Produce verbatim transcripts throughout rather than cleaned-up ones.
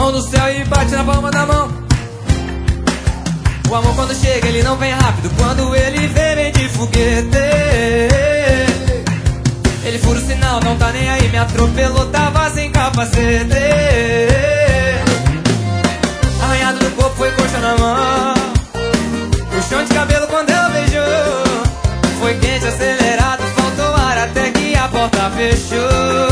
mão no céu e bate na palma da mão. O amor quando chega ele não vem rápido, quando ele vem vem de foguete. Ele fura o sinal, não tá nem aí, me atropelou, tava sem capacete. Arranhado no corpo, foi coxa na mão. Puxão de cabelo quando ela beijou. Foi quente, acelerado, faltou ar até que a porta fechou.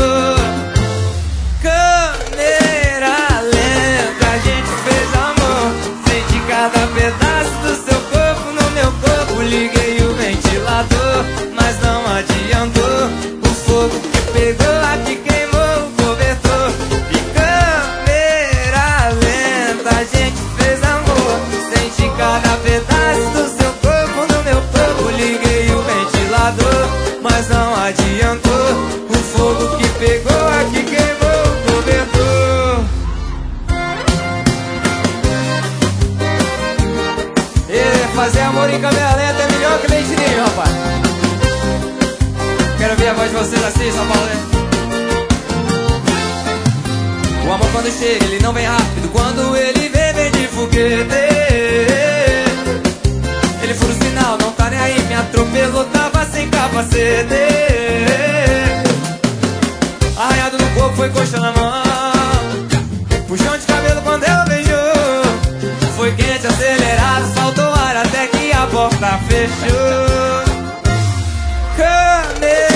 Câmera lenta, a gente fez amor. Senti cada pedaço do seu corpo no meu corpo. Liguei o ventilador, mas não adiantou. O fogo que pegou aqui queimou o cobertor. E câmera lenta, a gente fez amor. Senti cada pedaço do seu corpo no meu corpo. Liguei o ventilador, mas não adiantou. O fogo que pegou aqui queimou o cobertor. E fazer amor em câmera lenta é melhor que leite ninho, rapaz. Quero ver a voz de vocês assim, São Paulo. O amor quando chega, ele não vem rápido, quando ele vem, vem de foguete. Ele fura o sinal, não tá nem aí, me atropelou, tava sem capacete. Arranhado no corpo, foi coxa na mão. Puxão de cabelo quando ela beijou. Foi quente, acelerado, faltou ar até que a porta fechou. Câmera